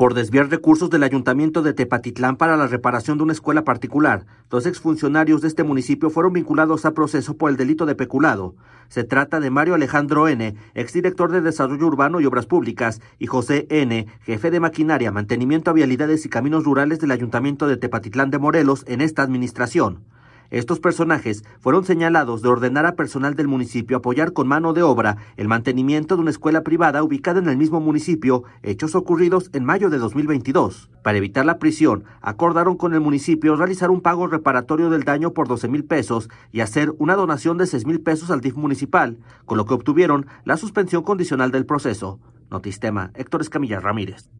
por desviar recursos del Ayuntamiento de Tepatitlán para la reparación de una escuela particular. 2 exfuncionarios de este municipio fueron vinculados a proceso por el delito de peculado. Se trata de Mario Alejandro N., exdirector de Desarrollo Urbano y Obras Públicas, y José N., jefe de Maquinaria, Mantenimiento a Vialidades y Caminos Rurales del Ayuntamiento de Tepatitlán de Morelos en esta administración. Estos personajes fueron señalados de ordenar a personal del municipio apoyar con mano de obra el mantenimiento de una escuela privada ubicada en el mismo municipio, hechos ocurridos en mayo de 2022. Para evitar la prisión, acordaron con el municipio realizar un pago reparatorio del daño por 12,000 pesos y hacer una donación de 6,000 pesos al DIF municipal, con lo que obtuvieron la suspensión condicional del proceso. Notistema, Héctor Escamilla Ramírez.